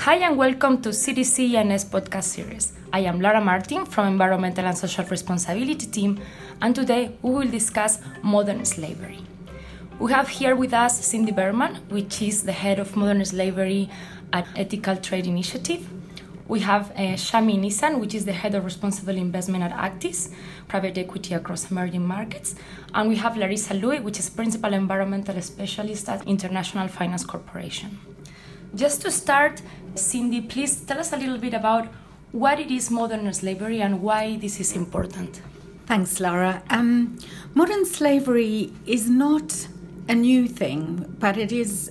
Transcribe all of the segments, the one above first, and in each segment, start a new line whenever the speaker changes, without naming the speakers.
Hi and welcome to CDC ENS podcast series. I am Laura Martin from Environmental and Social Responsibility team, and today we will discuss modern slavery. We have here with us Cindy Berman, which is the head of modern slavery at Ethical Trade Initiative. We have Shami Nissan, which is the head of responsible investment at Actis, private equity across emerging markets. And we have Larissa Louis, which is principal environmental specialist at International Finance Corporation. Just to start, Cindy, please tell us a little bit about what it is modern slavery and why this is important.
Thanks, Laura. Modern slavery is not a new thing, but it is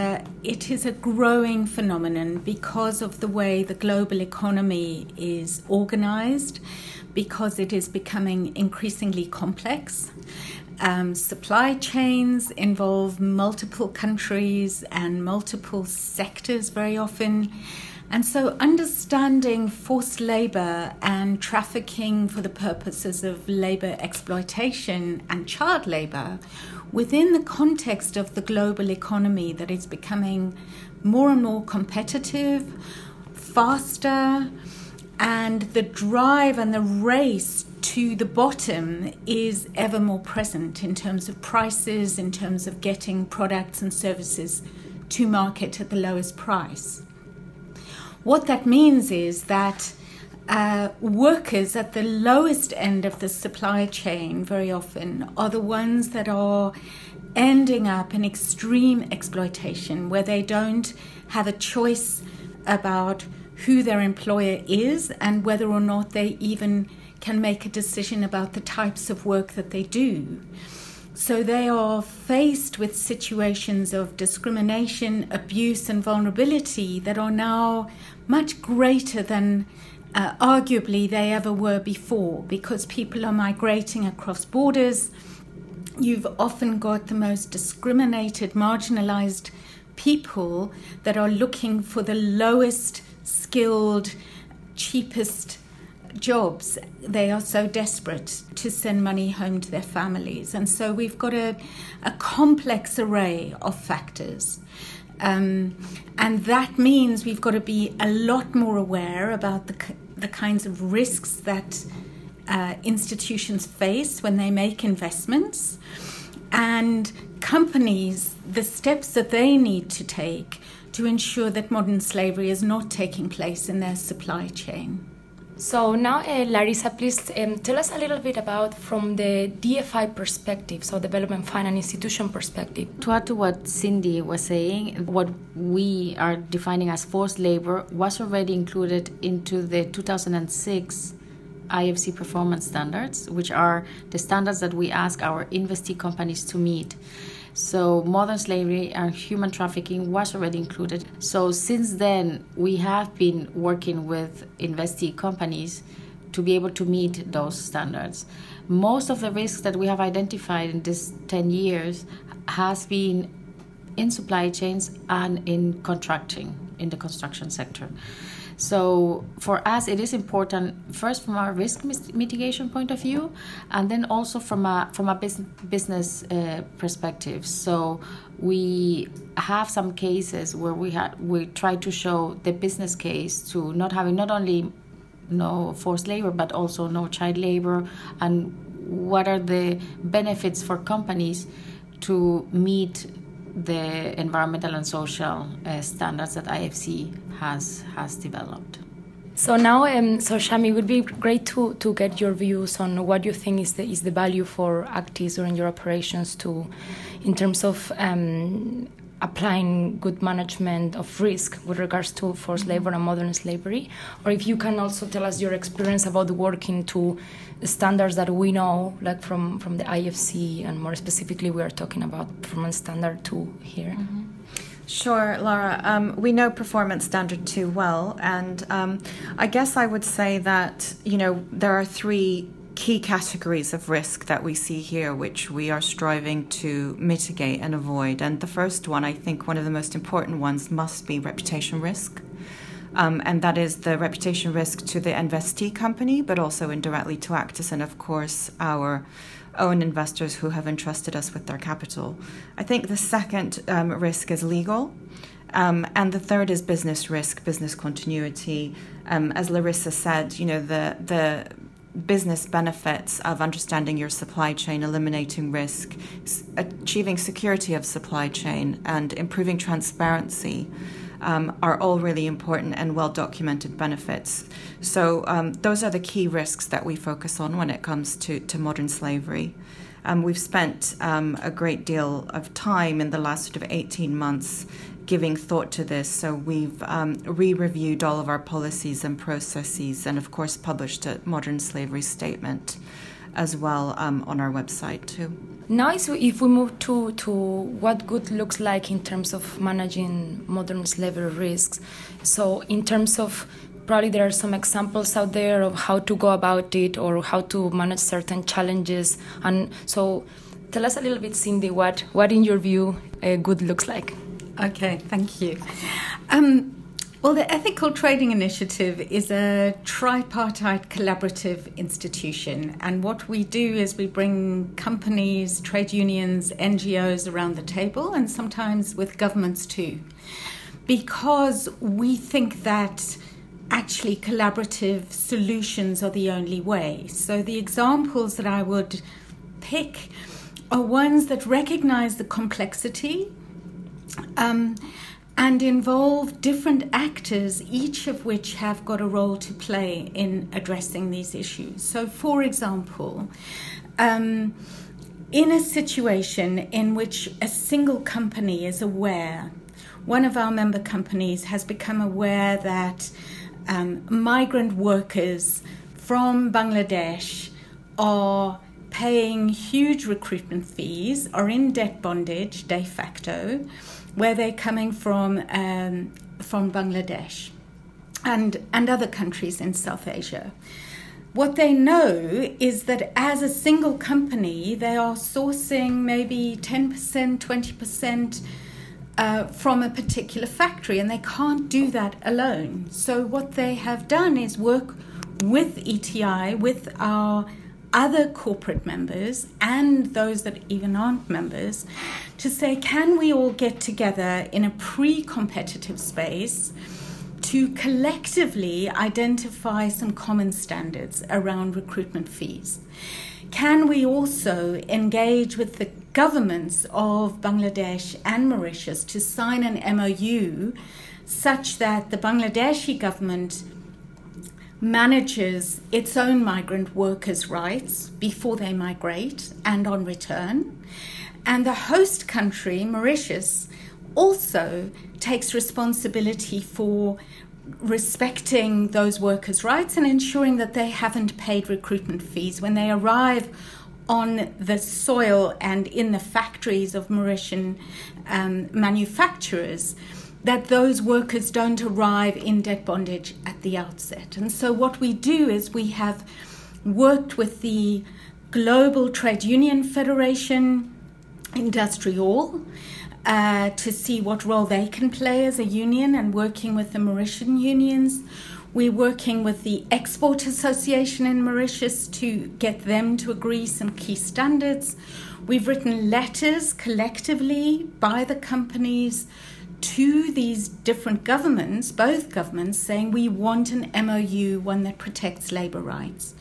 a growing phenomenon because of the way the global economy is organized, because it is becoming increasingly complex. Supply chains involve multiple countries and multiple sectors very often. And so understanding forced labor and trafficking for the purposes of labor exploitation and child labor within the context of the global economy that is becoming more and more competitive, faster, and the drive and the race to the bottom is ever more present in terms of prices, in terms of getting products and services to market at the lowest price. What that means is that workers at the lowest end of the supply chain very often are the ones that are ending up in extreme exploitation, where they don't have a choice about who their employer is and whether or not they even can make a decision about the types of work that they do. So they are faced with situations of discrimination, abuse, and vulnerability that are now much greater than arguably they ever were before, because people are migrating across borders. You've often got the most discriminated, marginalized people that are looking for the lowest skilled, cheapest jobs. They are so desperate to send money home to their families. And so we've got a complex array of factors. And that means we've got to be a lot more aware about the kinds of risks that institutions face when they make investments, and companies, the steps that they need to take to ensure that modern slavery is not taking place in their supply chain.
So now, Larissa, please tell us a little bit about from the DFI perspective, so development finance institution perspective.
To add to what Cindy was saying, what we are defining as forced labor was already included into the 2006 IFC performance standards, which are the standards that we ask our investee companies to meet. So modern slavery and human trafficking was already included. So since then, we have been working with investee companies to be able to meet those standards. Most of the risks that we have identified in this 10 years has been in supply chains and in contracting in the construction sector. So for us, it is important, first from our risk mitigation point of view, and then also from a business perspective. So we have some cases where we try to show the business case to not having not only no forced labor, but also no child labor, and what are the benefits for companies to meet the environmental and social standards that IFC has developed.
So now, so Shami, it would be great to get your views on what you think is the value for Actis during your operations in terms of applying good management of risk with regards to forced labor and modern slavery, or if you can also tell us your experience about working to standards that we know, like from the IFC, and more specifically we are talking about Performance Standard 2 here.
Mm-hmm. Sure, Laura. We know Performance Standard 2 well, and I guess I would say that, there are three key categories of risk that we see here, which we are striving to mitigate and avoid. And the first one, I think one of the most important ones, must be reputation risk. And that is the reputation risk to the investee company, but also indirectly to Actis and, of course, our own investors who have entrusted us with their capital. I think the second risk is legal. And the third is business risk, business continuity. As Larissa said, the business benefits of understanding your supply chain, eliminating risk, achieving security of supply chain, and improving transparency are all really important and well-documented benefits. So those are the key risks that we focus on when it comes to modern slavery. We've spent a great deal of time in the last sort of 18 months giving thought to this. So we've re-reviewed all of our policies and processes, and of course published a modern slavery statement as well on our website too.
Now, if we move to what good looks like in terms of managing modern slavery risks, so in terms of probably there are some examples out there of how to go about it or how to manage certain challenges. And so tell us a little bit, Cindy, what in your view good looks like.
Okay, thank you. Well, the Ethical Trading Initiative is a tripartite collaborative institution. And what we do is we bring companies, trade unions, NGOs around the table, and sometimes with governments too. Because we think that actually collaborative solutions are the only way. So the examples that I would pick are ones that recognize the complexity and involve different actors, each of which have got a role to play in addressing these issues. So, for example, in a situation in which a single company is aware, one of our member companies has become aware that migrant workers from Bangladesh are paying huge recruitment fees, are in debt bondage de facto, where they're coming from Bangladesh and other countries in South Asia. What they know is that as a single company, they are sourcing maybe 10%, 20% from a particular factory, and they can't do that alone. So what they have done is work with ETI, with our other corporate members and those that even aren't members, to say, can we all get together in a pre-competitive space to collectively identify some common standards around recruitment fees? Can we also engage with the governments of Bangladesh and Mauritius to sign an MOU such that the Bangladeshi government manages its own migrant workers' rights before they migrate and on return, and the host country, Mauritius, also takes responsibility for respecting those workers' rights and ensuring that they haven't paid recruitment fees when they arrive on the soil and in the factories of Mauritian manufacturers, that those workers don't arrive in debt bondage at the outset. And so what we do is we have worked with the Global Trade Union Federation, Industrial, to see what role they can play as a union, and working with the Mauritian unions. We're working with the Export Association in Mauritius to get them to agree some key standards. We've written letters collectively by the companies to these different governments, both governments, saying we want an MOU, one that protects labour rights.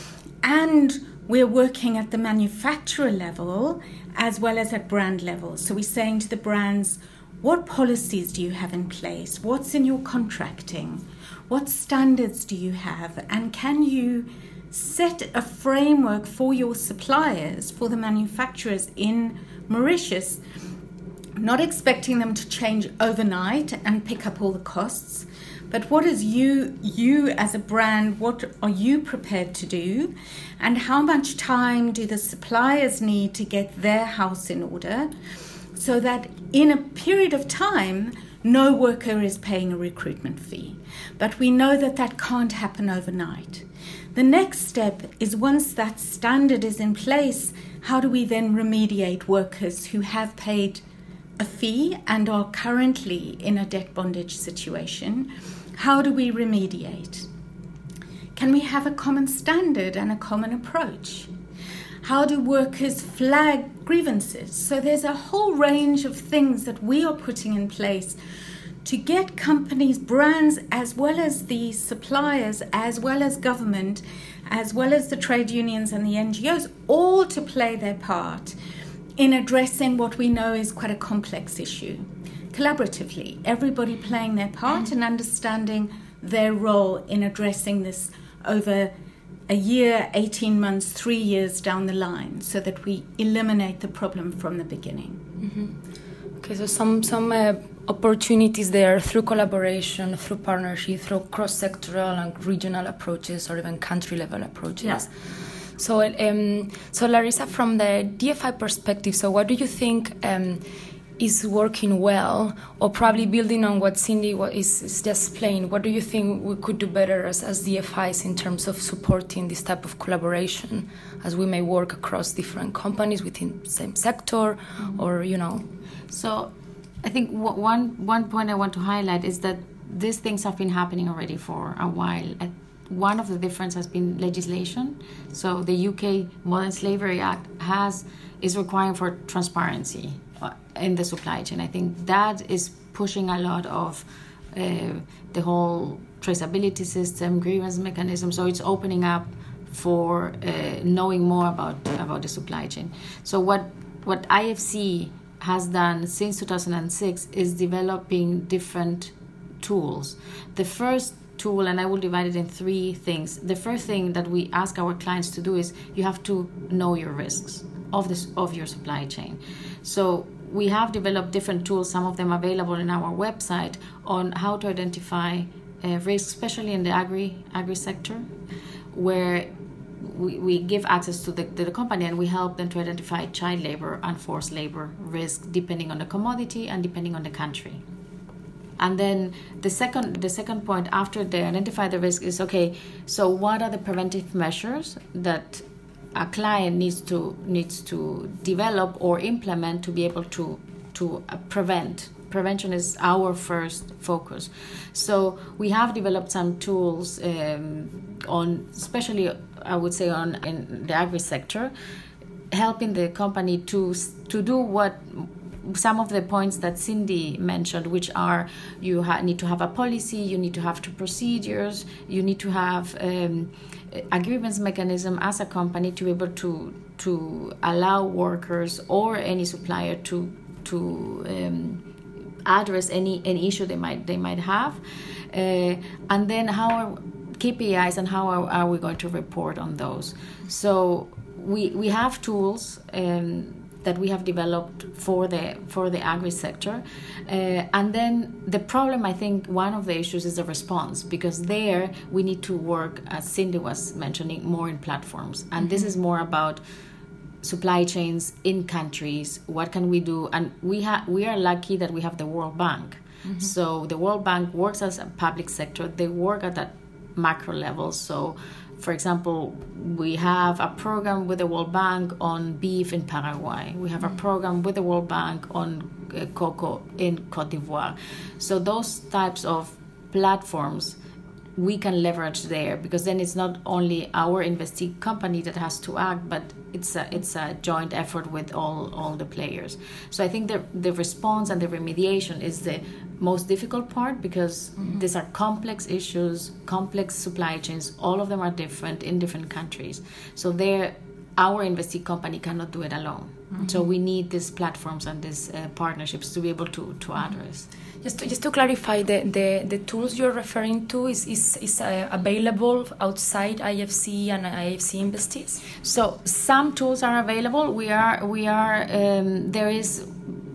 And we're working at the manufacturer level as well as at brand level. So we're saying to the brands, what policies do you have in place? What's in your contracting? What standards do you have? And can you set a framework for your suppliers, for the manufacturers in Mauritius, not expecting them to change overnight and pick up all the costs, but what is you as a brand, what are you prepared to do, and how much time do the suppliers need to get their house in order so that in a period of time no worker is paying a recruitment fee. But we know that that can't happen overnight. The next step is, once that standard is in place, how do we then remediate workers who have paid a fee and are currently in a debt bondage situation? How do we remediate? Can we have a common standard and a common approach? How do workers flag grievances? So there's a whole range of things that we are putting in place to get companies, brands, as well as the suppliers, as well as government, as well as the trade unions and the NGOs, all to play their part in addressing what we know is quite a complex issue. Collaboratively, everybody playing their part and understanding their role in addressing this over a year, 18 months, 3 years down the line, so that we eliminate the problem from the beginning.
Mm-hmm. Okay, so some opportunities there through collaboration, through partnership, through cross-sectoral and regional approaches, or even country-level approaches. Yeah. So Larissa, from the DFI perspective, so what do you think is working well, or probably building on what Cindy is just explained, what do you think we could do better as DFIs in terms of supporting this type of collaboration, as we may work across different companies within the same sector, or,
So I think one point I want to highlight is that these things have been happening already for a while. One of the differences has been legislation. So the UK Modern Slavery Act is requiring for transparency in the supply chain. I think that is pushing a lot of the whole traceability system, grievance mechanism. So it's opening up for knowing more about the supply chain. So what IFC has done since 2006 is developing different tools. The first tool, and I will divide it in 3 things. The first thing that we ask our clients to do is you have to know your risks of your supply chain. So we have developed different tools, some of them available in our website, on how to identify risks, especially in the agri sector, where we give access to the company and we help them to identify child labor and forced labor risk depending on the commodity and depending on the country. And then the second point after they identify the risk is, okay, so what are the preventive measures that a client needs to develop or implement to be able to prevent. Prevention is our first focus. So we have developed some tools on, especially I would say in the agri sector, helping the company to do what some of the points that Cindy mentioned, which are you need to have a policy, you need to have 2 procedures, you need to have a grievance mechanism as a company to be able to allow workers or any supplier to address any issue they might have, and then how are KPIs and how are we going to report on those. So we have tools that we have developed for the agri sector, and then the problem, I think one of the issues is the response, because there we need to work, as Cindy was mentioning, more in platforms, and this is more about supply chains in countries. What can we do? And we are lucky that we have the World Bank. Mm-hmm. So the World Bank works as a public sector. They work at that macro level. So, for example, we have a program with the World Bank on beef in Paraguay. We have a program with the World Bank on cocoa in Cote d'Ivoire. So those types of platforms we can leverage there, because then it's not only our investee company that has to act, but it's a joint effort with all the players. So I think the response and the remediation is the most difficult part, because these are complex issues, complex supply chains. All of them are different in different countries. So our investee company cannot do it alone. Mm-hmm. So we need these platforms and these partnerships to be able to address.
Just to clarify, the tools you're referring to is available outside IFC and IFC investees?
So some tools are available. We are there is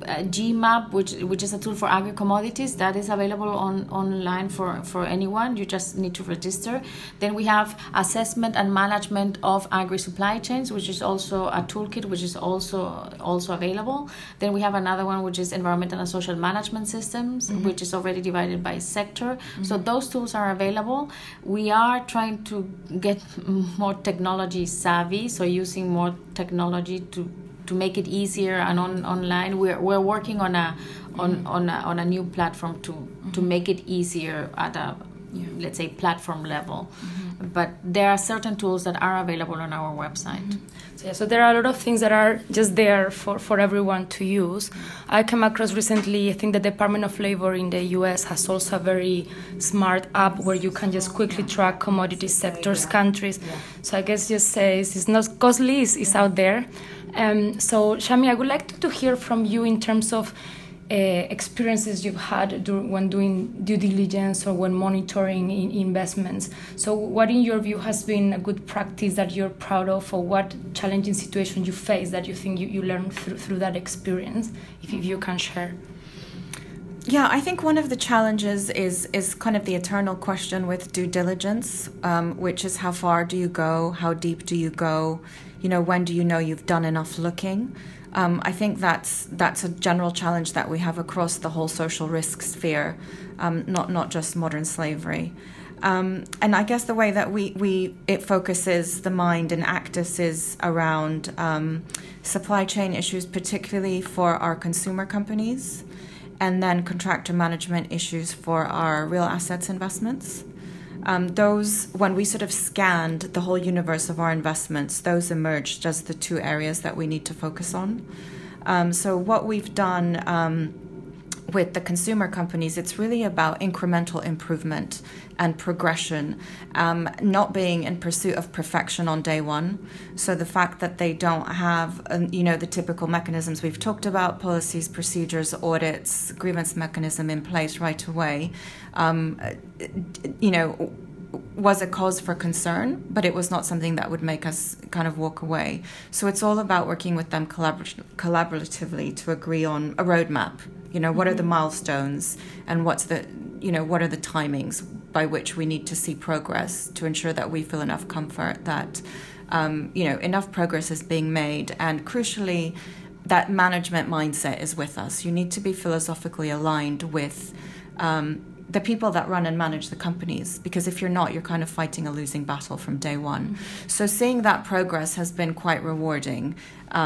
GMAP, which is a tool for agri commodities, that is available online for anyone. You just need to register. Then we have assessment and management of agri supply chains, which is also a toolkit, which is also available. Then we have another one, which is environmental and social management systems, which is already divided by sector. So those tools are available. We are trying to get more technology savvy, so using more technology to make it easier and online. We're working on a new platform to make it easier at a let's say, platform level. But there are certain tools that are available on our website.
So there are a lot of things that are just there for everyone to use. I came across recently, I think the Department of Labor in the US has also a very smart app where you can just quickly track commodity sectors, countries. So I guess just says it's not costly, it's out there. So Shami, I would like to hear from you in terms of experiences you've had when doing due diligence or when monitoring investments. So what in your view has been a good practice that you're proud of, or what challenging situation you face that you think you learned through that experience, if you can share?
Yeah, I think one of the challenges is kind of the eternal question with due diligence, which is how far do you go? How deep do you go? When do you know you've done enough looking? I think that's a general challenge that we have across the whole social risk sphere, not just modern slavery. And I guess the way that it focuses the mind in Actis is around supply chain issues, particularly for our consumer companies, and then contractor management issues for our real assets investments. Those, when we sort of scanned the whole universe of our investments, those emerged as the two areas that we need to focus on. So what we've done with the consumer companies, it's really about incremental improvement and progression, not being in pursuit of perfection on day one. So the fact that they don't have, the typical mechanisms we've talked about, policies, procedures, audits, grievance mechanism in place right away, was a cause for concern, but it was not something that would make us kind of walk away. So it's all about working with them collaboratively to agree on a roadmap. What are the milestones, and what are the timings by which we need to see progress to ensure that we feel enough comfort that, enough progress is being made, and crucially, that management mindset is with us. You need to be philosophically aligned with the people that run and manage the companies, because if you're not, you're kind of fighting a losing battle from day one. So seeing that progress has been quite rewarding,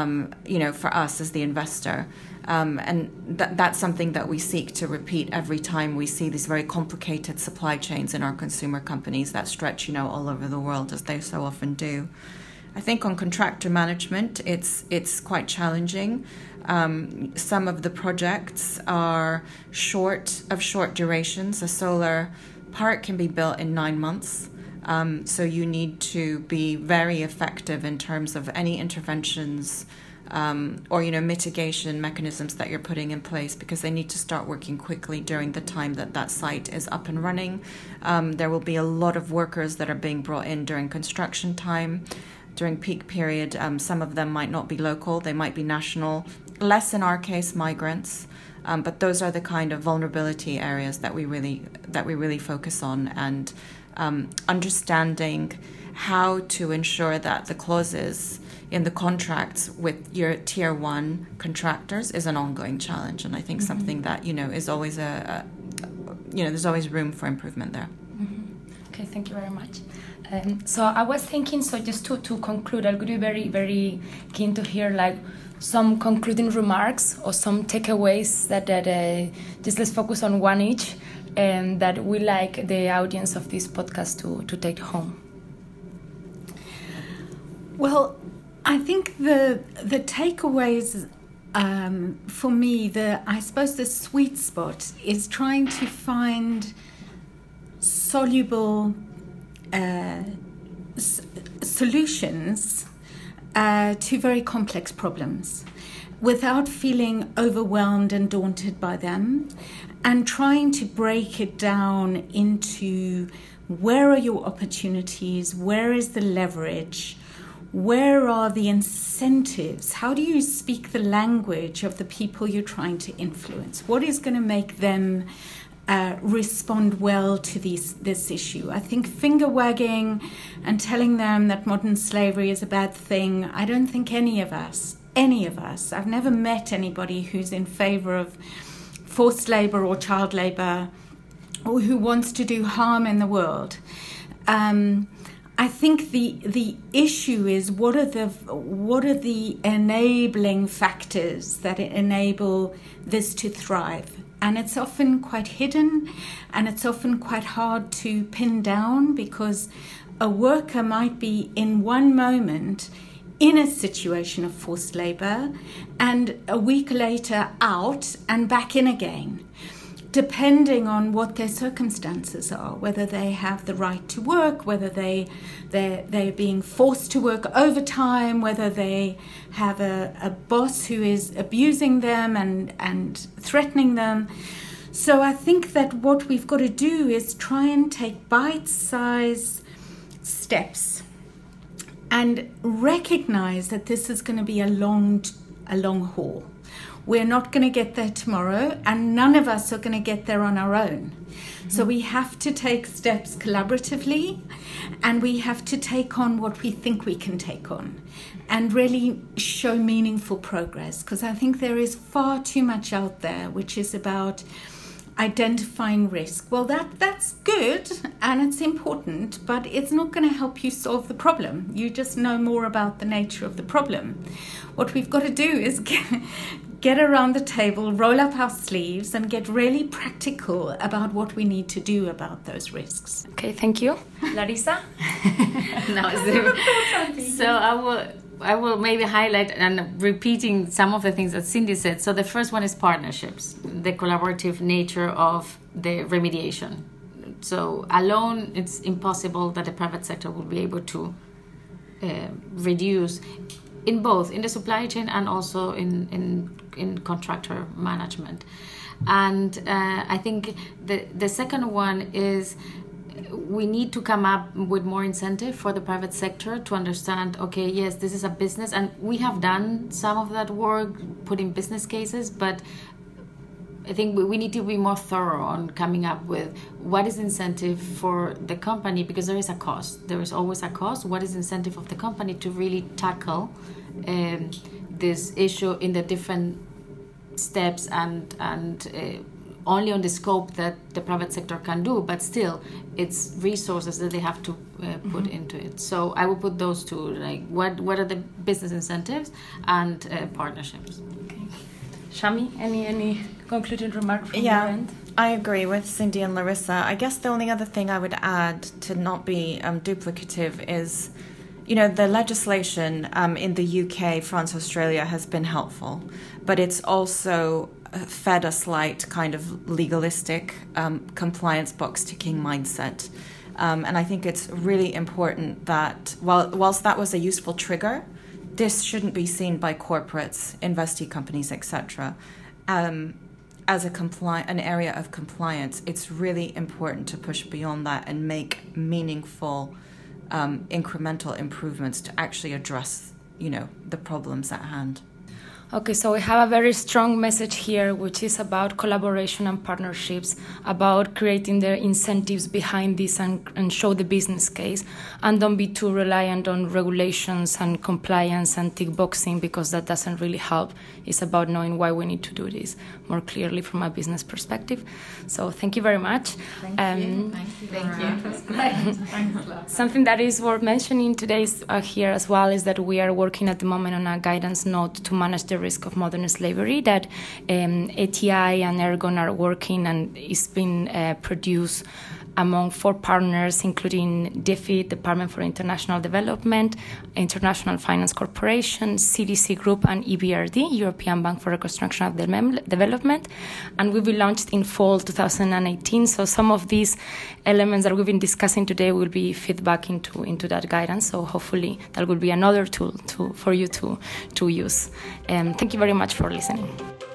for us as the investor. And that's something that we seek to repeat every time we see these very complicated supply chains in our consumer companies that stretch, all over the world, as they so often do. I think on contractor management, it's quite challenging. Some of the projects are short durations. A solar park can be built in 9 months. So you need to be very effective in terms of any interventions or mitigation mechanisms that you're putting in place, because they need to start working quickly during the time that site is up and running. There will be a lot of workers that are being brought in during construction time, during peak period. Some of them might not be local, they might be national, less in our case migrants, but those are the kind of vulnerability areas that we really focus on, and understanding how to ensure that the clauses in the contracts with your tier one contractors is an ongoing challenge, and I think something that is always there's always room for improvement there.
Okay, thank you very much. So I was thinking, so just to conclude, I would be very, very keen to hear some concluding remarks or some takeaways that just let's focus on one each, and that we like the audience of this podcast to take home.
Well, I think the takeaways for me, I suppose the sweet spot is trying to find soluble solutions to very complex problems without feeling overwhelmed and daunted by them, and trying to break it down into where are your opportunities, where is the leverage, where are the incentives, how do you speak the language of the people you're trying to influence, what is going to make them respond well to this issue. I think finger wagging and telling them that modern slavery is a bad thing, I don't think any of us, I've never met anybody who's in favor of forced labor or child labor, or who wants to do harm in the world. I think the issue is what are the enabling factors that enable this to thrive. And it's often quite hidden, and it's often quite hard to pin down, because a worker might be in one moment in a situation of forced labor and a week later out and back in again, depending on what their circumstances are, whether they have the right to work, whether they're being forced to work overtime, whether they have a boss who is abusing them and threatening them. So I think that what we've got to do is try and take bite-sized steps and recognize that this is going to be a long haul. We're not going to get there tomorrow, and none of us are going to get there on our own. Mm-hmm. So we have to take steps collaboratively, and we have to take on what we think we can take on and really show meaningful progress, because I think there is far too much out there which is about identifying risk. Well, that's good and it's important, but it's not going to help you solve the problem. You just know more about the nature of the problem. What we've got to do is get around the table, roll up our sleeves, and get really practical about what we need to do about those risks.
Okay, thank you. Larissa?
So I will maybe highlight and repeating some of the things that Cindy said. So the first one is partnerships, the collaborative nature of the remediation. So alone, it's impossible that the private sector will be able to reduce in both in the supply chain and also in contractor management. And I think the second one is we need to come up with more incentive for the private sector to understand, okay, yes, this is a business, and we have done some of that work, putting business cases, but I think we need to be more thorough on coming up with what is incentive for the company, because there is a cost. There is always a cost. What is incentive of the company to really tackle this issue in the different steps and only on the scope that the private sector can do, but still it's resources that they have to put into it. So I will put those two, like what are the business incentives and partnerships.
Okay. Shami, any concluding remark from your end?
I agree with Cindy and Larissa. I guess the only other thing I would add to not be duplicative is, the legislation in the UK, France, Australia has been helpful, but it's also fed a slight kind of legalistic compliance box ticking mindset. And I think it's really important that whilst that was a useful trigger, this shouldn't be seen by corporates, investee companies, etc. As an area of compliance. It's really important to push beyond that and make meaningful incremental improvements to actually address, the problems at hand.
Okay, so we have a very strong message here, which is about collaboration and partnerships, about creating the incentives behind this and show the business case, and don't be too reliant on regulations and compliance and tick boxing, because that doesn't really help. It's about knowing why we need to do this more clearly from a business perspective. So thank you very much.
Thank you.
Something that is worth mentioning today here as well is that we are working at the moment on a guidance note to manage the risk of modern slavery that ATI and Ergon are working, and it's been produced among 4 partners, including DFID, Department for International Development, International Finance Corporation, CDC Group, and EBRD, European Bank for Reconstruction and Development. And will be launched in fall 2018. So some of these elements that we've been discussing today will be feedback into that guidance. So hopefully that will be another tool for you to use. Thank you very much for listening.